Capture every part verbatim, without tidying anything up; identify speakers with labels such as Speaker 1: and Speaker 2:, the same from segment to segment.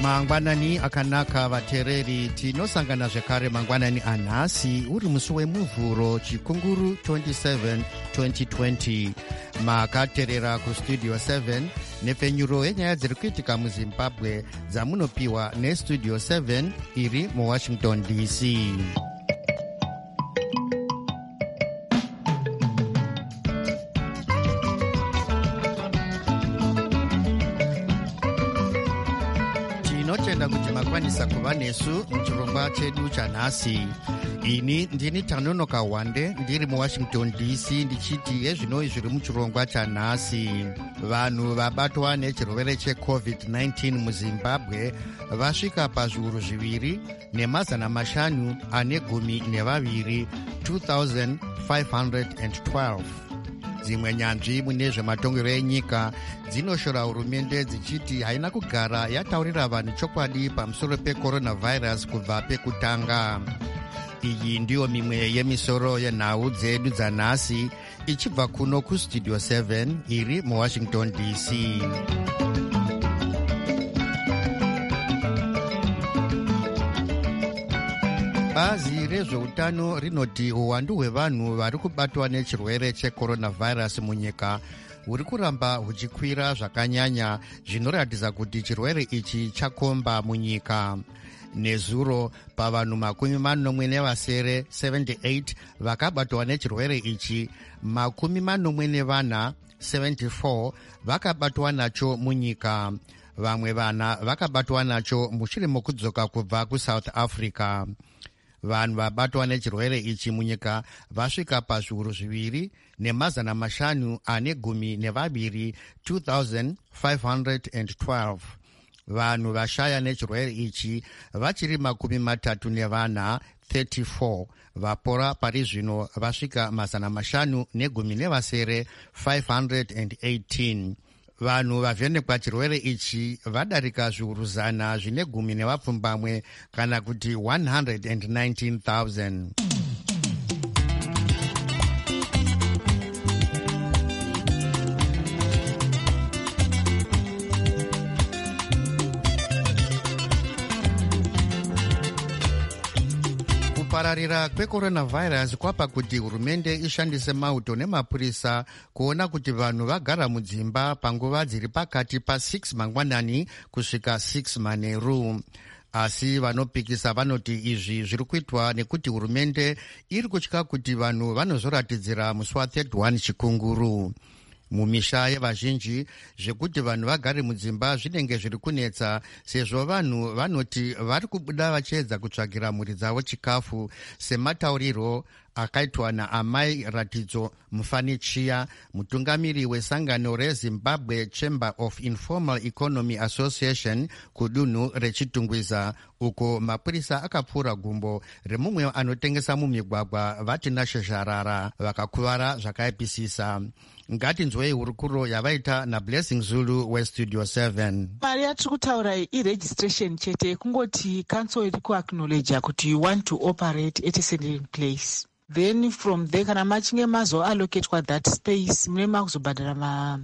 Speaker 1: mangwanani akanaka vateereri, tinosangana zvekare mangwanani anhasi uri musi wemuvhuro chikunguru twenty-seven twenty twenty. makateerera kustudio seven nepfenyuro yenyaya dziri kuitika muzimbabwe dzamunopiwa nestudio seven iri muwashington D C. tinotenda kuti makwanisa kuva nesu muchirongwa chedu chanhasi. ini ndini Tanonoka Wande ndiri muwashington D C ndichiti yezvinoi zviri muchirongwa chanhasi. vanhu vabatwa nechirwere checovid nineteen muzimbabwe vasvika pazviuru zviviri nemazana mashanu ane gumi nevaviri two thousand five hundred twelve. dzimwe nyanzvi mune zvematongero enyika dzinoshora hurumende dzichiti haina kugara yataurira vanhu chokwadi pamusoro pecoronavirus kubva pekutanga. iyi ndiyo mimwe yemisoro yenhau dzedu dzanhasi ichibva kuno kustudio seven iri muwashington D C. bazi rezveutano rinoti uwandu hwevanhu vari kubatwa nechirwere checoronavirus munyika huri kuramba huchikwira zvakanyanya, zvinoratidza kuti chirwere ichi chakomba munyika. nezuro pavanhu makumi manomwe nevasere seventy-eight vakabatwa nechirwere ichi, makumi manomwe nevana seventy-four vakabatwa nacho munyika. vamwe vana vakabatwa nacho mushure mokudzoka kubva kuSouth Africa. vanhu vabatwa nechirwere ichi munyika vasvika pazviuru zviviri nemazana mashanu ane gumi nevaviri two thousand five hundred twelve. vanhu vashaya nechirwere ichi vachiri makumi matatu nevana thirty-four. vapora pari zvino vasvika mazana mashanu negumi nevasere five hundred eighteen. vanhu vavhenekwa chirwere ichi vadarika zviuru zana zvine gumi nevapfumbamwe kana kuti one hundred nineteen thousand. kupararira kwecoronavirus kwapa kuti hurumende ishandise mauto nemapurisa kuona kuti vanhu vagara mudzimba panguva dziri pakati pa6 mangwanani kusvika six manheru. asi vanopikisa vanoti izvi zviri kuitwa nekuti hurumende iri kutya kuti vanhu vanozoratidzira musi wa thirty-one chikunguru. mumisha yevazhinji zvekuti vanhu vagare mudzimba zvinenge zviri kunetsa, sezvo vanhu vanoti vari kubuda vachiedza kutsvagira mhuri dzavo chikafu, semataurirwo akaitwa naamai Ratidzo Mufanichiya, mutungamiri wesangano reZimbabwe Chamber of Informal Economy Association kudunhu rechitungwiza, uko mapurisa akapfura gumbo remumwe anotengesa mumigwagwa vatina shezharara vakakuvara zvakaipisisa. ngatinzwei hurukuro yavaita naBlessing Zulu westudio seven.
Speaker 2: mari yatiri kutaura iregistration chete, kungoti council iri kuacknowledge kuti you want to operate at a certain place, then from there kana machinge mazoallocatwa that space mune makuzobhadhara ma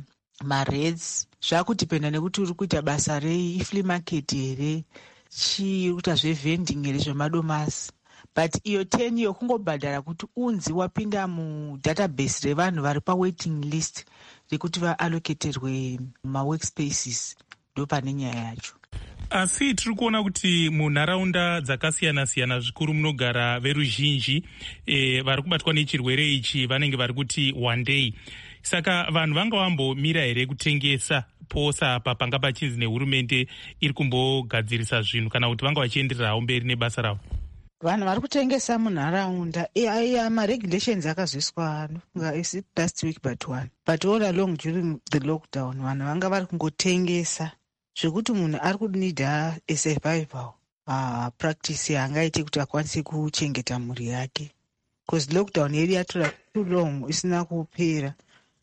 Speaker 2: mareds zvakudipenda nekuti uri kuita basa rei, iflea market here, chii kuita zvevending here, zvemadomasi. but iyo ten iyo kungobhadhara kuti unzi wapinda mudatabase revanhu vari pawaiting list rekuti vaallocaterwe maworkspaces, ndo pane nyaya yacho.
Speaker 3: asi tiri kuona kuti munharaunda dzakasiyana-siyana zvikuru munogara veruzhinji e, vari kubatwa nechirwere ichi vanenge vari kuti one day. saka vanhu vanga vambomira here kutengesa posa apa panga pachinzi nehurumende iri kumbogadzirisa zvinhu, kana kuti vanga vachiendererawo mberi nebasa ravo?
Speaker 2: vanhu vari kutengesa munharaunda iya maregulations akazoiswa isi last week but one but all along during the lockdown vanhu vanga vari kungotengesa zvekuti munhu ari kunidha a survival uh, practice yaangaite kuti akwanise kuchengeta mhuri yake, because lockdown yedu yatora too long isina kupera.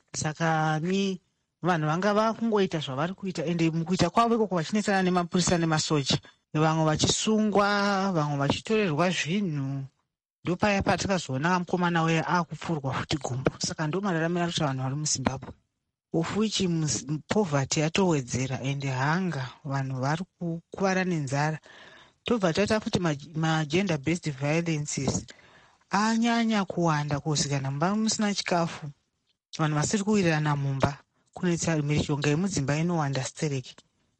Speaker 2: saka ni vanhu vanga vakungoita zvavari kuita, ende mukuita kwavo ikoko vachinetsana nemapurisa nemasoja, vamwe vachisungwa, vamwe vachitorerwa zvinhu. ndo paya patakazoona mukomana uya akupfurwa futi gumbo. saka ndo mararamiro kuti vanhu vari muZimbabwe. of which poverty yatowedzera and hunger, vanhu vari kukuvara nenzara. Tobva taita futi magender based violences anyanya kuwanda kuzi kana mumba musina chikafu, vanhu vasiri kuwirirana mumba, kunoita mishonga yemudzimba inowanda stereki.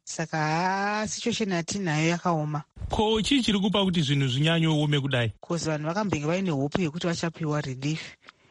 Speaker 2: Saka situation yatinayo yakaoma.
Speaker 3: Ko chii chiri kupa kuti zvinhu zvinyanyoome kudai?
Speaker 2: Kozi vanhu vakambenge vaine hope yekuti vachapiwa relief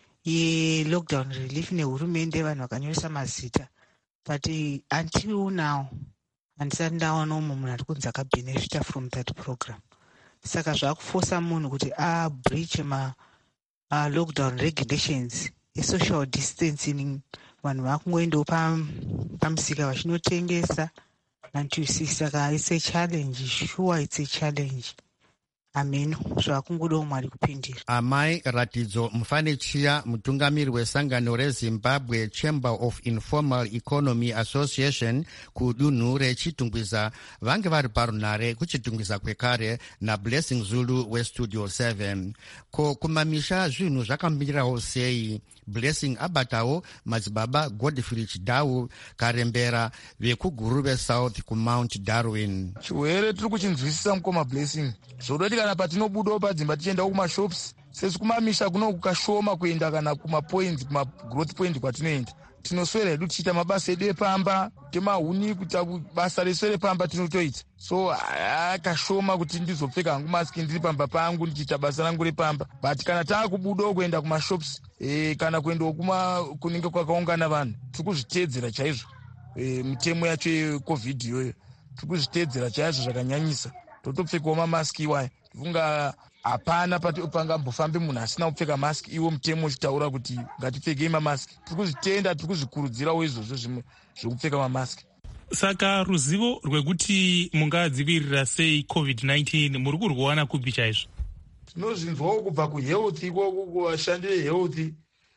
Speaker 2: ye-lockdown relief nehurumende, vanhu vakanyoresa mazita. But until now, handisati ndaona umwe munhu ari kunzi akabenefita from that program. Saka zvakufosa munhu kuti abreach ma uh, lockdown regulations, social distancing, vanhu vakungoendawo pamusika vachinotengesa. And you see, saka it's a challenge, sure it's a challenge. Amen. Zvakungodawo Mwari kupindira.
Speaker 1: Amai Ratidzo Mufanichia, mutungamiri wesangano reZimbabwe Chamber of Informal Economy Association kudunhu rechitungwiza vange vari parunare kuchitungwiza kwekare naBlessing Zulu weStudio seven. Ko kumamisha zvinhu zvakamirawo sei? Blessing abatawo madzibaba Godfrey Chidau Karembera vekuguru veSouth kuMount Darwin.
Speaker 4: Chiwere tiri kuchinzwisisa mukoma Blessing. Zvodoti kana patinobudawo padzimba tichiendawo kumashops, sesi kumamisha kuno kukashoma kuenda kana kumapoints, kumagrowth point kwatinoenda. Tinoswera hedu tichiita mabasa edu epamba, temahuni kuita basa resu repamba tinotoita. So akashoma kuti ndizopfeka hangu maski ndiri pamba pangu ndichiita basa rangu repamba. But kana taakubudawo kuenda kumashops, eh, kana kuendawo kuma kunenge kwakaungana vanhu, tiri kuzviteedzera chaizvo. Eh, mitemo yacho yeCovid iyoyo. Tiri kuzviteedzera chaizvo zvakanyanyisa. Totopfekawo mamaski iwaya. Funga hapana pangambofambe munhu asina kupfeka maski, iwo mutemo uchitaura kuti ngatipfekei mamaski. Tiri kuzvitenda, tiri kuzvikurudzirawo izvozvo zvimwe zvekupfeka mamaski.
Speaker 3: Saka ruzivo rwekuti mungadzivirira sei covid nineteen muri kurwana kupi chaizvo?
Speaker 4: Tinozvinzwawo kubva kuhealth, ikoko kuvashandi vehealth,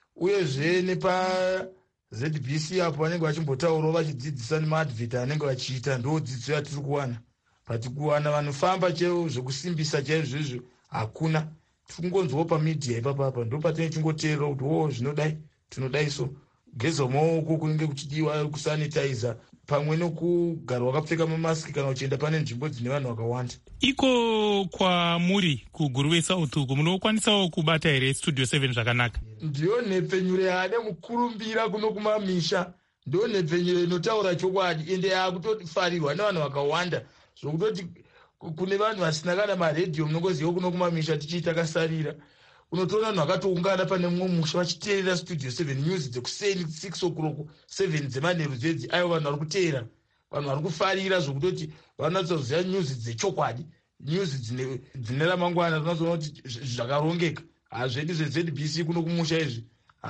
Speaker 4: uyezve nepaZ B C apo vanenge vachimbotaurawo vachidzidzisa nemaadvert anenge vachiita, ndo dzidzo yatiri kuwana. Pati kuwana vanofamba chaivo zvekusimbisa chaizvo izvo hakuna. Tiri kungonzwawo pamedia ipapapa, ndo patinochingoteerera kuti o zvinodai tinodai so. Kugeza maoko kunenge kuchidiwa, kusanitizer, pamwe nokugara wakapfeka mamaski kana uchienda pane nzvimbo dzine vanhu vakawanda.
Speaker 3: Iko kwamuri kuguru veSouth uku munokwanisawo kubata here Studio seven zvakanaka?
Speaker 4: Ndiyo nhepfenyuro yaane mukurumbira kuno kumamisha, ndiyo nhepfenyuro inotaura chokwadi, ende yakutofarirwa nevanhu vakawanda, zvokutoti kune vanhu vasina kana maredhiyo munongoziva kuno kumamisha tichiita kasarira. Unotoona vanhu vakatoungana pane mumwe musha vachiteerera Studio seven news dzekuseni six o'clock, seven dzemanheru dzedzi, aivo vanhu vari kuteera, vanhu vari kufarira zvokutoti vanatsoziva news dzechokwadi, news dzine dzine ramangwana, tinozoona kuti zvakarongeka. Hazvedu zveZ B C kuno kumusha izvi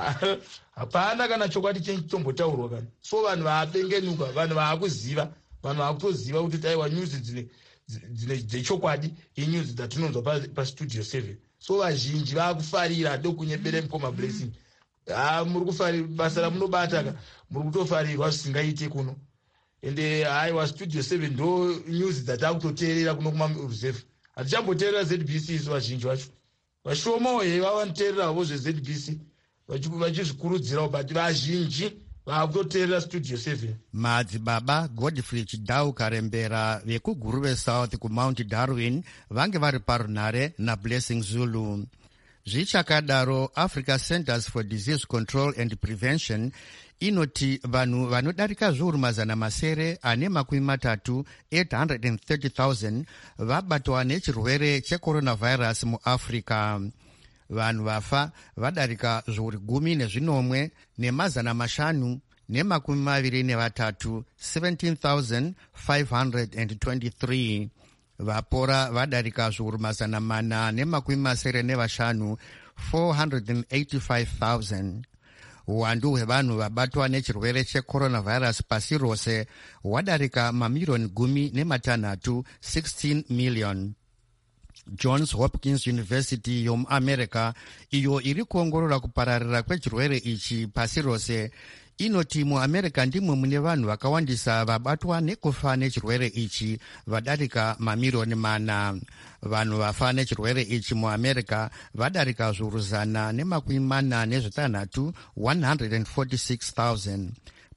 Speaker 4: hapana kana chokwadi chitombotaurwa kana. So vanhu vapengenuka, vanhu vaakuziva, vanhu vaakutoziva kuti aiwa news dzine dzine dzechokwadi inews dzatinonzwa paStudio seven. So vazhinji vaakufarira dokunyebere mukoma Blessing. Ah, muri kufarira basa ramunobata ka, muri kutofarirwa zvisingaite kuno. Ende aiwa Studio seven ndo news dzatakutoteerera kuno kuma reserve. Hatichamboteerera Z B C isu vazhinji vacho. Vashomawo he vavanoteererawo zveZ B C vachizvikurudzirawo, but vazhinji vakutoteerera Studio seven.
Speaker 1: Madzibaba Godfrey Chidau Karembera vekuguru veSouth kuMount Darwin vange vari parunare naBlessing Zulu. Zvichakadaro, Africa Centers for Disease Control and Prevention inoti vanhu vanodarika zviuru mazana masere ane makumi matatu eight hundred thirty thousand vabatwa nechirwere checoronavirus muAfrica. Vanhu vafa vadarika zviuru gumi nezvinomwe nemazana mashanu nemakumi maviri nevatatu, seventeen thousand five hundred twenty-three. Vapora vadarika zviuru mazana mana nemakumi masere nevashanu, four hundred eighty-five thousand. Uwandu hwevanhu vabatwa nechirwere checoronavirus pasi rose hwadarika mamirioni gumi nematanhatu, sixteen million. Johns Hopkins University yomuAmerica, iyo iri kuongorora kupararira kwechirwere ichi pasi rose, inoti muAmerica ndimwe mune vanhu vakawandisa vabatwa nekufa nechirwere ichi, vadarika mamirioni mana. Vanhu vafa nechirwere ichi muAmerica vadarika zviuru zana nemakumi mana nezvitanhatu, one hundred forty-six thousand.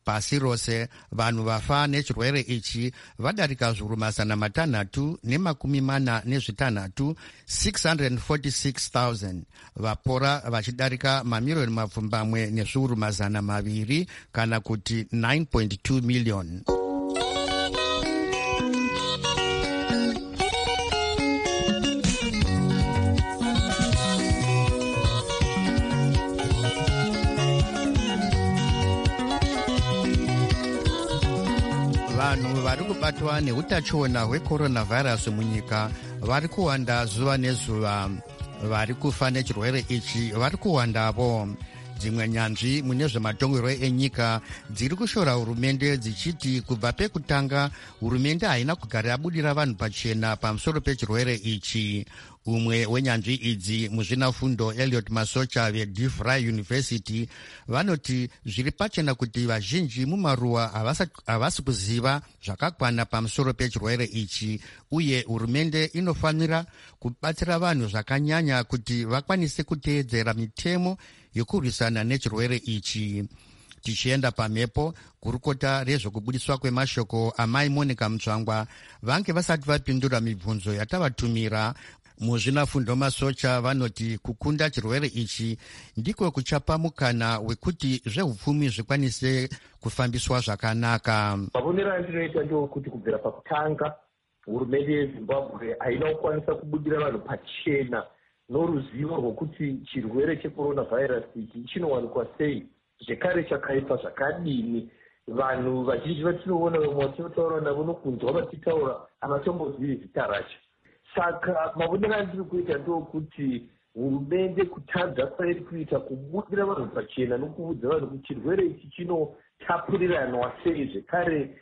Speaker 1: pasi rose vanhu vafa nechirwere ichi vadarika zviuru mazana matanhatu nemakumi mana nezvitanhatu six hundred forty-six thousand, vapora vachidarika mamiriyoni mapfumbamwe nezviuru mazana maviri kana kuti nine point two million. Vanhu vari kubatwa neutachiona hwekoronavhairasi munyika vari kuwanda zuva nezuva. Vari kufa nechirwere ichi vari kuwandavo. Dzimwe nyanzvi mune zvematongerwo enyika dziri kushora hurumende dzichiti kubva pekutanga hurumende haina kugara yabudira vanhu pachena pamusoro pechirwere ichi. Umwe wenyanzvi idzi muzvinafundo Elliot Masocha veDeVry University vanoti zviri pachena kuti vazhinji mumaruwa havasi kuziva zvakakwana pamusoro pechirwere ichi, uye hurumende inofanira kubatsira vanhu zvakanyanya kuti vakwanise kuteedzera mitemo yekurwisana nechirwere ichi. Tichienda pamhepo, gurukota rezvekubudiswa kwemashoko amai Monica Mutsvangwa vange vasati vapindura mibvunzo yatavatumira. Muzvinafundo Masocha vanoti kukunda chirwere ichi ndiko kuchapa mukana wekuti zvehupfumi zvikwanise kufambiswa zvakanaka.
Speaker 5: Mavonero andinoita ndokuti kubvira pakutanga hurumende yeZimbabwe haina kukwanisa kubudira vanhu pachena noruzivo rwokuti chirwere chekoronavhairasi ichi chinowanikwa sei, zvekare chakaipa zvakadini. Vanhu vazhinji vatinoona vamwe vatinotaura navo nokunzwa vachitaura havatombozivi zita racho. Saka mavonero andiri kuita ndokuti hurumende kutadza kwairi kuita kubudira vanhu pachena nokuudza vanhu kuti chirwere ichi chinotapuriranwa sei, zvekare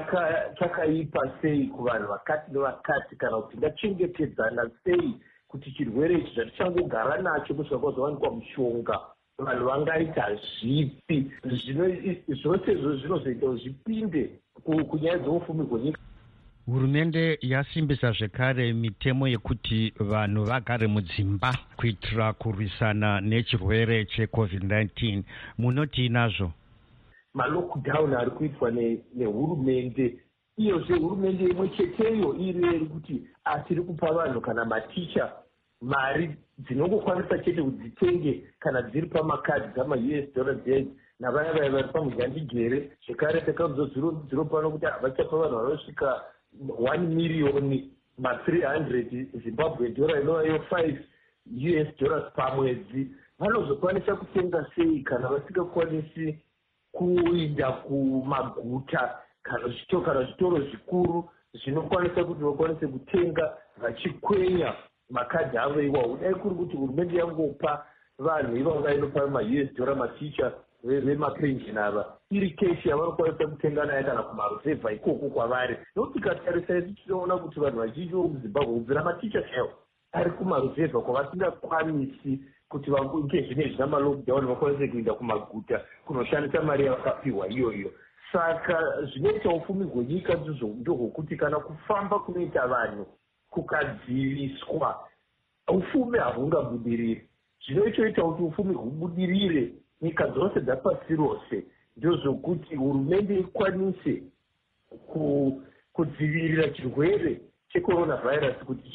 Speaker 5: chakaipa sei kuvanhu vakati nevakati, kana kuti ngachengetedzana sei kuti chirwere ichi zvatichangogara nacho kusvika kwazowanikwa mushonga vanhu vangaita zvipi. Zvose izvo zvinozoita zvipinde kunyaya dzeupfumi hwenyika.
Speaker 1: Hurumende yasimbisa zvekare mitemo yekuti vanhu vagare mudzimba kuitira kurwisana nechirwere checovid nineteen. Munoti nazvo?
Speaker 5: Malockdown ari kuitwa nehurumende, iyozve hurumende imwe cheteyo iri iri kuti atiri kupa vanhu kana maticha mari dzinongokwanisa chete kuti dzitenge kana dziri pamakadhi dzama-U S dollars navaya vaya vari pamugandijere. Zvekare takaudza ziro pano kuti havachapa vanhu vanosvika one million ma three hundred Zimbabwe dollar inova yo five U S dollars pamwedzi. Vanozokwanisa kutenga sei kana vasingakwanisi kuinda kumaguta kana zvitoro zvikuru zvinokwanisa kuti vakwanise kutenga vachikwenya makadhi avo iwawo. Dai kuri kuti hurumende yangopa vanhu ivanga inopa ma-U S dollar maticha vemapensheni ava iri keshi yavanokwanisa kutenga naye kana kumaruzevha ikoko kwavari. Nokuti tikatarisa isi tinoona kuti vanhu vazhinji vomuzimbabwe kubvira maticha chaiwo ari kumaruzevha kwavasingakwanisi kuti vange zvinezvi namalockdown vakwanise kuenda kumaguta kunoshandisa mari yavakapiwa iyoyo. Saka zvinoita upfumi hwenyika ndohwokuti kana kufamba kunoita vanhu kukadziviswa upfumi hahungabudiriri. Zvinoitoita kuti upfumi hubudirire nyika dzose dzapasi rose ndozvokuti hurumende ikwanise kudzivirira chirwere chekoronavhairasi kuti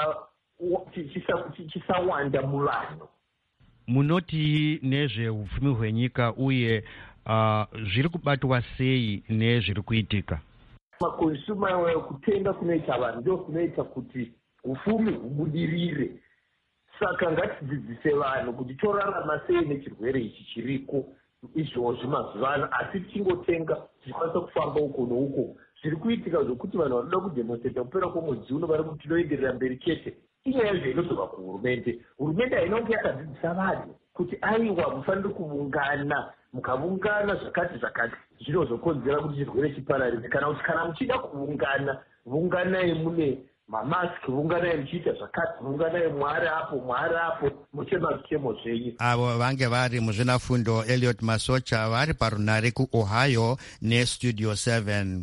Speaker 5: chisawanda muvanhu.
Speaker 1: Munoti nezveupfumi hwenyika uye uh, zviri kubatwa sei nezviri kuitika?
Speaker 5: Makonsuma kutenga kunoita vanhu ndo kunoita kuti upfumi hubudirire. Saka ngatidzidzise vanhu kuti torarama sei nechirwere ichi chiriko izvozvi mazuva ano, asi tichingotenga tichikwanisa kufamba uko nouko. Zviri kuitika zvokuti vanhu vanoda kudemonstrata kupera kwomwedzi uno vari kuti tinoenderera mberi chete, inyaya zvainozobva kuhurumende. Hurumende hainonge yakadzidzisa vanhu kuti aiwa mufanire kuungana, mukaungana zvakati zvakati zvinozokonzera kuti chirwere chipararire, kana kuti kana muchida kuungana unganai mune mamaski, unganai muchiita zvakati, unganai mwari apo mwari apo muchemazitemo zvenyu.
Speaker 1: Avo vange vari muzvinafundo Elliot Masocha vari parunare kuOhio neStudio seven.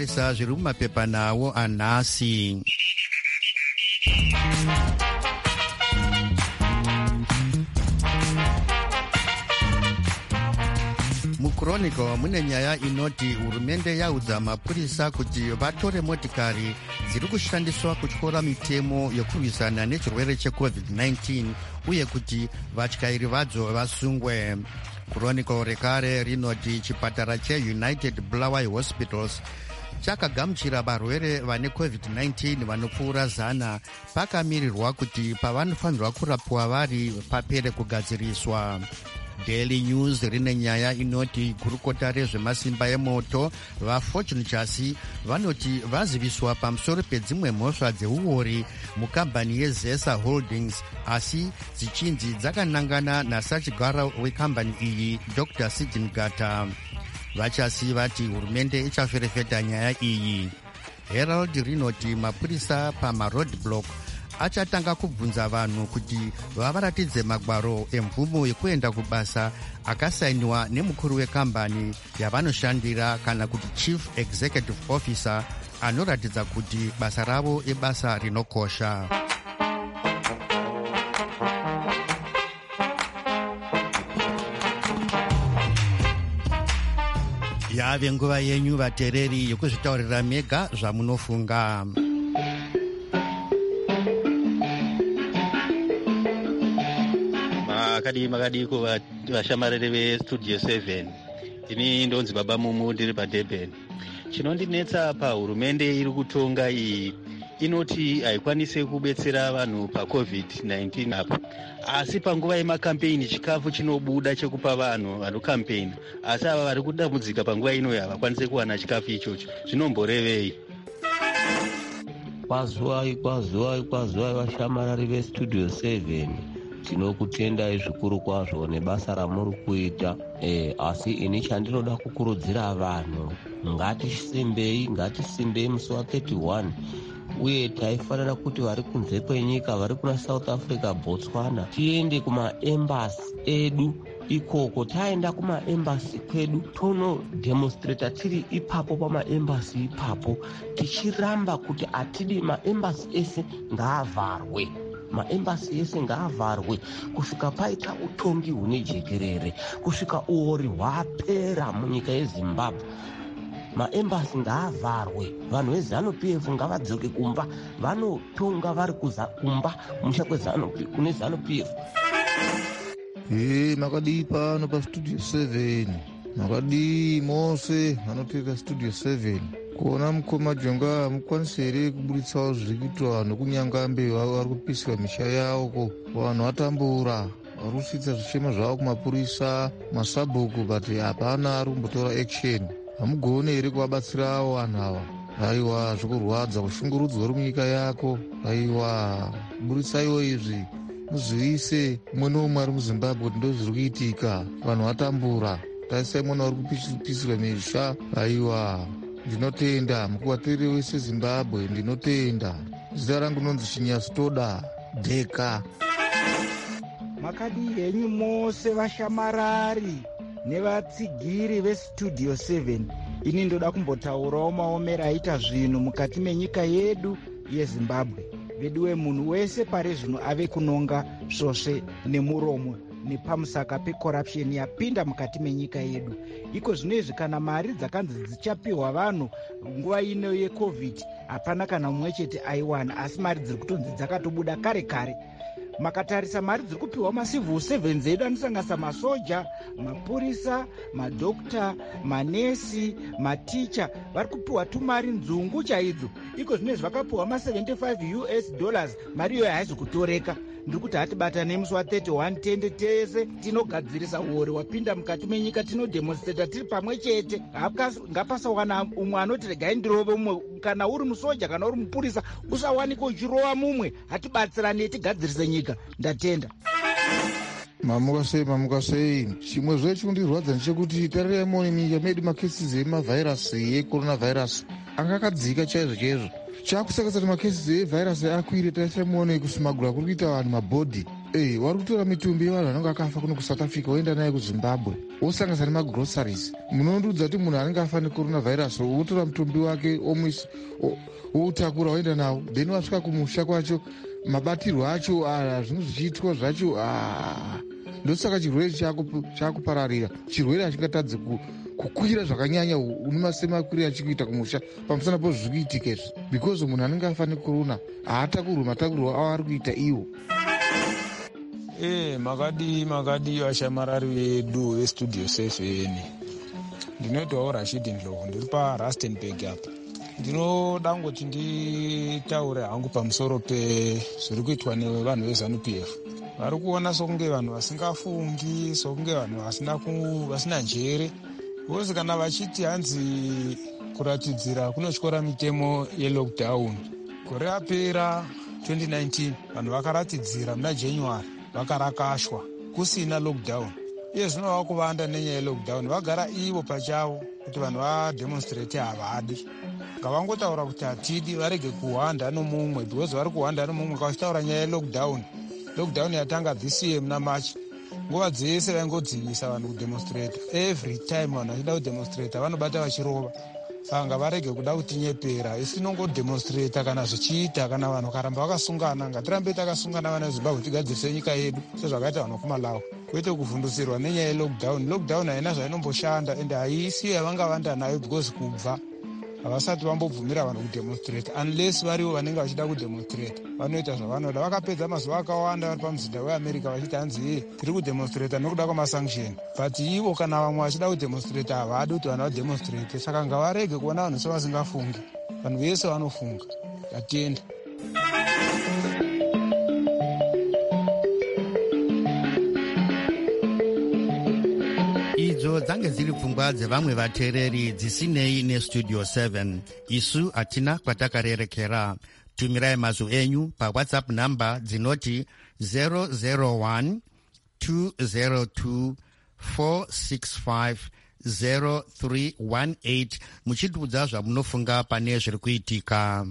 Speaker 1: totarisa zviri mumapepanhau anhasi. muchronicle mune nyaya inoti hurumende yaudza mapurisa kuti vatore motikari dziri kushandiswa kutyora mitemo yekurwisana nechirwere checovid nineteen uye kuti vatyairi vadzo vasungwe. Chronicle rekare rinoti chipatara cheunited Bulawayo hospitals chakagamuchira varwere vane covid nineteen vanopfuura zana pakamirirwa kuti pavanofanirwa kurapwa vari papere kugadziriswa. Daily News rine nyaya inoti gurukota rezvemasimba emoto vafortunachasi vanoti vaziviswa pamusoro pedzimwe mhosva dzeuori mukambani yezesa holdings asi dzichinzi dzakanangana nasachigara wekambani iyi Dr Sidin Gata. Vachasi vati hurumende ichaferefeta nyaya iyi. Herald rinoti mapurisa pamaroadblock achatanga kubvunza vanhu kuti vavaratidze magwaro emvumo yekuenda kubasa akasainiwa nemukuru wekambani yavanoshandira kana kuti chief executive officer anoratidza kuti basa ravo ibasa rinokosha. yave nguva yenyu vateereri yekuzvitaurira mega zvamunofunga.
Speaker 6: makadi makadiko vashamariri vestudio seven. ini ndonzi baba mumu ndiri paDurban. chinondinetsa pahurumende iri kutonga iyi inoti haikwanise kubetsera vanhu pacovid nineteen apo, asi panguva yemakampeini chikafu chinobuda chekupa vanhu vanokampeina, asi ava vari kudambudzika panguva ino havakwanise kuwana chikafu ichocho. zvinomborevei?
Speaker 7: kwazuwai kwazuwai kwazuwai vashamarari vestudio seven, tinokutendai zvikuru kwazvo nebasa ramuri kuita. e, asi ini chandinoda kukurudzira vanhu, ngatisimbei ngatisimbei musi wa thirty-one, uye taifanira kuti vari kunze kwenyika, vari kuna South Africa, Botswana, tiende kumaembasi edu ikoko. taenda kumaembasi kwedu tonodemonstrata tiri ipapo pamaembasi ipapo, tichiramba kuti atidi maembasi ese ngaavharwe, maembasi ese ngaavharwe kusvika paita utongi hune jekerere, kusvika uori hwapera munyika yeZimbabwe. maembasi ngaavharwe, vanhu veZANU-P F ngavadzoke kumba, vanotonga vari kuza kumba musha kune ZANU-P F.
Speaker 8: Hey, makadii pano pastudio seven, makadii mose vanoteera studio seven. kuona mukoma jonga mukwanise here kuburitsawo zviri kuitwa nokunyangambe vari kupisira misha yavo ko vanhu vatambura vari kusvitsa zvichema zvavo kumapurisa masabhuku, but hapana ari kumbotora action. hamugone here kuvabatsirawo vanhu ava? aiwa zvokurwadza kushungurudzwa uri munyika yako. aiwa buritsaiwo izvi muzivise umwe noumwe ari muZimbabwe kuti ndo zviri kuitika, vanhu vatambura. taisai mwana uri kupisirwa misha. aiwa ndinotenda mukuvateereri wese Zimbabwe, ndinotenda. zita rangu nonzi Chinyasi Toda Dheka.
Speaker 9: makadii henyu mose vashamarari nevatsigiri vestudio seven. ini ndoda kumbotaurawo maomero aita zvinhu mukati menyika yedu yeZimbabwe. vedu wemunhu wese pari zvino ave kunonga svosve nemuromo nepamusaka pecorruption yapinda mukati menyika yedu. iko zvino izvi kana mari dzakanzi dzichapiwa vanhu nguva ino yecovid, hapana kana mumwe chete aiwana, asi mari dziri kutonzi dzakatobuda kare kare. makatarisa mari dziri kupiwa macivil servants edu anosanganisa masoja, mapurisa, madokta, manesi, maticha, vari kupiwa tumari nzungu chaidzo. iko zvinezvi vakapiwa ma75 US dollars. mari iyoyo haizi kutoreka. ndiri kuti hatibatane musi wa thirty-one tende tese tinogadzirisa uori hwapinda mukati menyika, tinodemonstrata tiri pamwe chete. ngapasawana umwe anoti regai ndirove umwe. kana uri musoja kana uri mupurisa usawanika uchirova mumwe. hatibatsirane tigadzirise nyika. ndatenda.
Speaker 8: mamuka sei mamuka sei. chimwe zvechi kundirwadza ndechekuti tarirai moni munyika medu makesisi emavhairasi ecoronavhairasi anga akadzika chaizvo chaizvo. chakusakasa kuti makesisi evhairasi akwire. taisai muone kusumagura kuri kuita vanhu mabhodhi. Hey, wari kutora mitumbi yevanhu vanenge akafa kuno kusouth africa woenda naye kuzimbabwe wosanganisa nemagroceries. Munondudza kuti munhu anenge afa necoronavirus wotora mutumbi wake woutakura woenda nawo, then wasvika kumusha kwacho mabatirwo acho zvinhu zvichiitwa zvacho ndosaka chirwere chakupararira. Chirwere hachingatadzi kukwira zvakanyanya unemasemakwiri achikuita kumusha pamusana pozviri kuitika izvi, because munhu anenge afa necorona haatakurwi matakurwo avo ari kuita iwo.
Speaker 10: Eh, makadi makadi vashamarari vedu vestudio seven. Ndinoitwawo Rashid Ndlovu, ndiri paRustenburg apa. Ndinoda ngoti nditaure hangu pamusoro pezviri kuitwa nevanhu veZANU-P F. Vari kuona sokunge vanhu vasingafungi, sokunge vanhu vasina vasina njere. Vose kana vachiti hanzi kuratidzira kunotyora mitemo yelockdown. Gore rapera twenty nineteen vanhu vakaratidzira muna January vakarakashwa kusina lockdown. Iye zvino vava kuvanda nenyaya yelockdown. Vagara ivo pachavo kuti vanhu vademonstrate havadi. Ngavangotaura kuti hatidi, varege kuhwanda nomumwe, because vari kuhwanda nomumwe kavachitaura nyaya yelockdown. Lockdown yatanga this year muna March. Nguva dzese vaingodzivisa vanhu kudemonstrate. Every time vanhu vachida kudemonstrate vanobata vachirova. Saka ngavarege kuda kutinyepera. Isi tinongodemonstrata kana zvichiita, kana vanhu karamba vakasungana. Ngatirambe takasungana vana veZimbabwe tigadzirise nyika yedu sezvakaita vanhu kuMalawi. Kwete kuvhundusirwa nenyaya yelockdown. Lockdown haina zvainomboshanda ende haisi yavangavanda nayo because kubva havasati vambobvumira vanhu kudemonstrate unless varivo vanenge vachida kudemonstrate. Vanoita zvavanoda. Vakapedza mazuva akawanda vari pamuzinda weAmerica vachiti hanzi tiri kudemonstrata nekuda kwamasanction, but ivo kana vamwe vachida kudemonstrata havadi kuti vanhu vademonstrate. Saka ngavarege kuona vanhu sevasingafungi. Vanhu vese vanofunga. Ngatiende.
Speaker 1: idzo dzange dziri pfungwa dzevamwe vateereri dzisinei nestudio seven. Isu hatina kwatakarerekera. Tumirai mazwi enyu pawhatsapp namba dzinoti zero zero one two zero two four six five zero three one eight muchitiudza zvamunofunga pane zviri kuitika.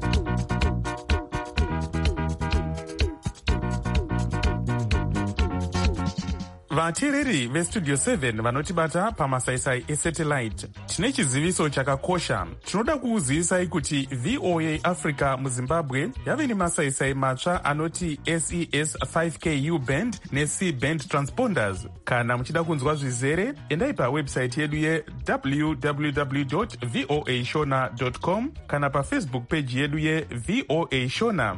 Speaker 3: vateereri vestudio seven vanotibata pamasaisai esatellite, tine chiziviso chakakosha. Tinoda kuuzivisai kuti V O A Africa muZimbabwe yave nemasaisai matsva anoti S E S five K U band neC band transponders. Kana muchida kunzwa zvizere, endai pawebsite yedu ye w w w dot voa shona dot com kana pafacebook page yedu ye V O A Shona.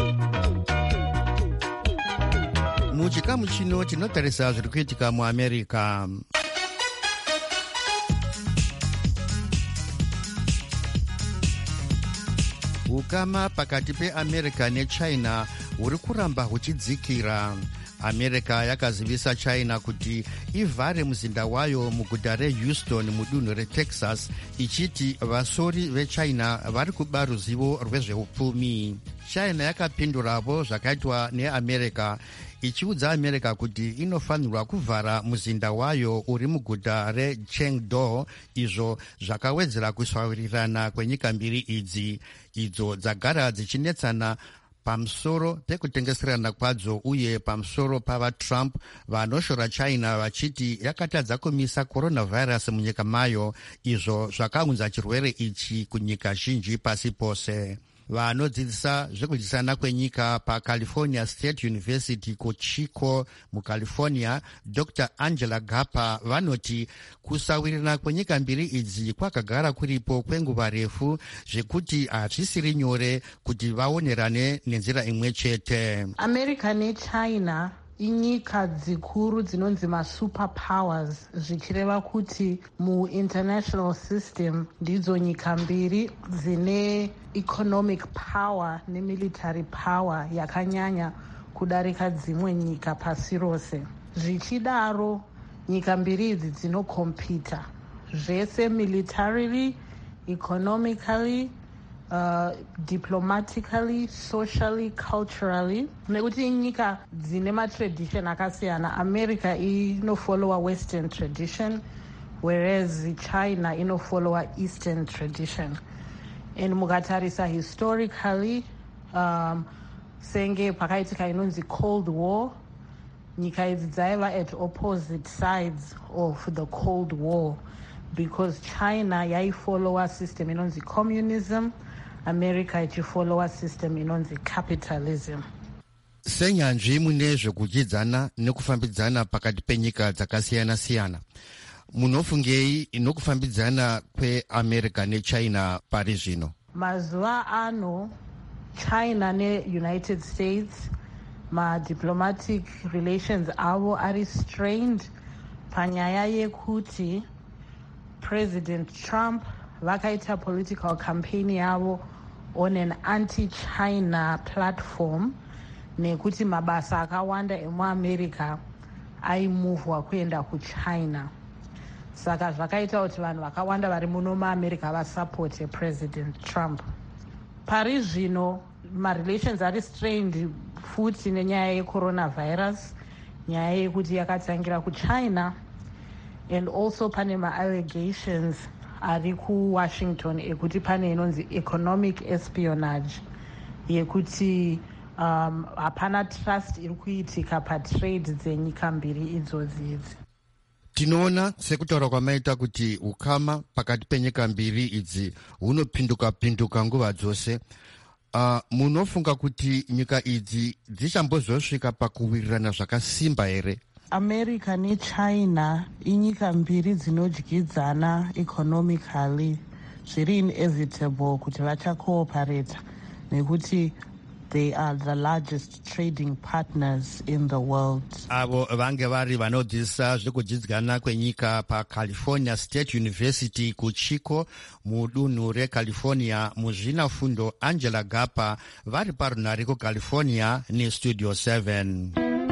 Speaker 1: muchikamu chino tinotarisa zviri kuitika muAmerica. Ukama pakati peAmerica neChina huri kuramba huchidzikira. America yakazivisa China kuti ivhare muzinda wayo muguta reHouston mudunhu reTexas ichiti vasori veChina vari kuba ruzivo rwezveupfumi. China yakapindurawo zvakaitwa neAmerica ichiudza America kuti inofanirwa kuvhara muzinda wayo uri muguta reChengdu, izvo zvakawedzera kusvawirirana kwenyika mbiri idzi idzo dzagara dzichinetsana pamusoro pekutengeserana kwadzo uye pamusoro pavaTrump vanoshora China vachiti yakatadza kumisa coronavirus munyika mayo, izvo zvakaunza chirwere ichi kunyika zhinji pasi pose. Vanodzidzisa zvekudyisana kwenyika paCalifornia State University kuChico muCalifornia, Doctor Angela Gapa vanoti kusawirirana kwenyika mbiri idzi kwakagara kuripo kwenguva refu zvekuti hazvisiri nyore kuti vaonerane nenzira imwe chete.
Speaker 11: America neChina inyika dzikuru dzinonzi masuper powers, zvichireva kuti muinternational system ndidzo nyika mbiri dzine economic power nemilitary power yakanyanya kudarika dzimwe nyika pasi rose. Zvichidaro nyika mbiri idzi dzinokompita zvese militarily, economically, Uh, diplomatically, socially, culturally, nekuti nyika dzine matradition akasiyana. America inofollowa western tradition whereas China inofollowa eastern tradition. And mukatarisa historically, um, senge pakaitika inonzi Cold War. Nyika idzi dzaiva at opposite sides of the Cold War because China yaifollowa system inonzi communism, America ichifollowa system inonzi capitalism.
Speaker 1: Senyanzvi mune zvekuchidzana nekufambidzana pakati penyika dzakasiyana-siyana, munofungei nokufambidzana kweAmerica neChina pari zvino?
Speaker 11: Mazuva ano China ne-United States ma-diplomatic relations avo are strained panyaya yekuti President Trump vakaita political campaign yavo on an anti-China platform nekuti mabasa akawanda emuamerica aimuvwa kuenda kuchina. Saka zvakaita kuti vanhu vakawanda vari muno muamerica vasapote President Trump. Pari zvino ma-relations ari strained futi nenyaya yecoronavirus, nyaya yekuti yakatangira kuchina, and also pane ma-allegations ari kuWashington ekuti pane inonzi economic espionage yekuti um, hapana trust iri kuitika patrade dzenyika mbiri idzodzi idzi.
Speaker 1: Tinoona sekutaura kwamaita kuti ukama pakati penyika mbiri idzi hunopinduka-pinduka nguva dzose. Uh, munofunga kuti nyika idzi dzichambozosvika pakuwirirana zvakasimba here?
Speaker 11: America neChina inyika mbiri dzinodyidzana economically. Zviri inevitable kuti vachacooperate nekuti they are the largest trading partners in the world.
Speaker 1: Avo vange vari vanodzidzisa zvekudyidzana kwenyika paCalifornia State University kuChico mudunhu reCalifornia. Muzvinafundo Angela Gapa vari parunhare kuCalifornia neStudio seven.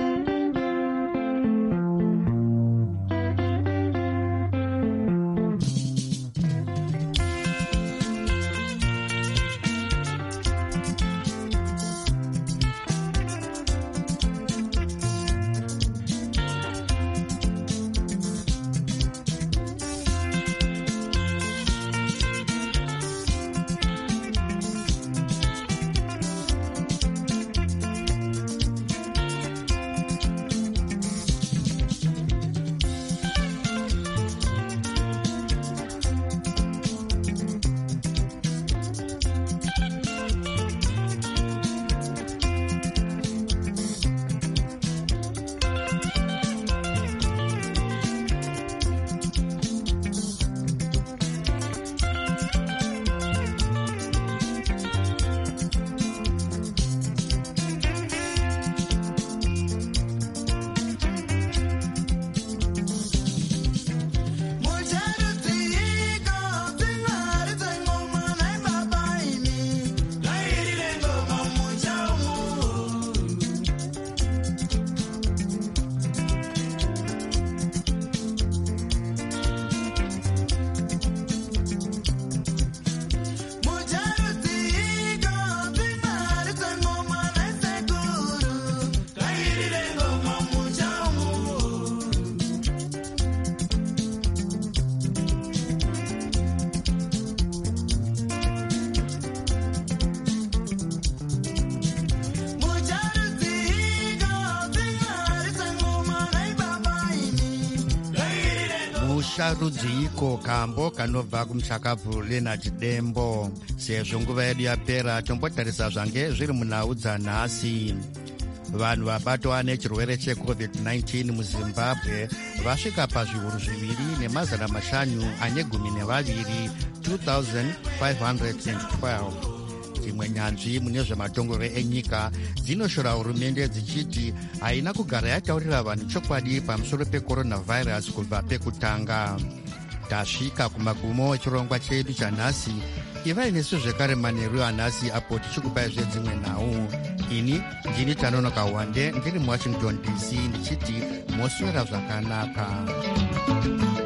Speaker 1: Rudziko kambo kanobva kumuchakabvu Leonard Dembo. Sezvo nguva yedu yapera, tombotarisa zvange zviri munhau dzanhasi. Vanhu vabatwa nechirwere checovid nineteen muZimbabwe vasvika pazviuru zviviri nemazana mashanu ane gumi nevaviri, two thousand five hundred twelve. Dzimwe nyanzvi mune zvematongore enyika dzinoshora hurumende dzichiti haina kugara yataurira vanhu chokwadi pamusoro pecoronavirus kubva pekutanga. Tasvika kumagumo echirongwa chedu chanhasi. Ivai nesu zvekare manheru anhasi apo tichikupai zvedzimwe nhau. Ini ndini Tanonoka Wande ndiri muWashington D C ndichiti moswera zvakanaka.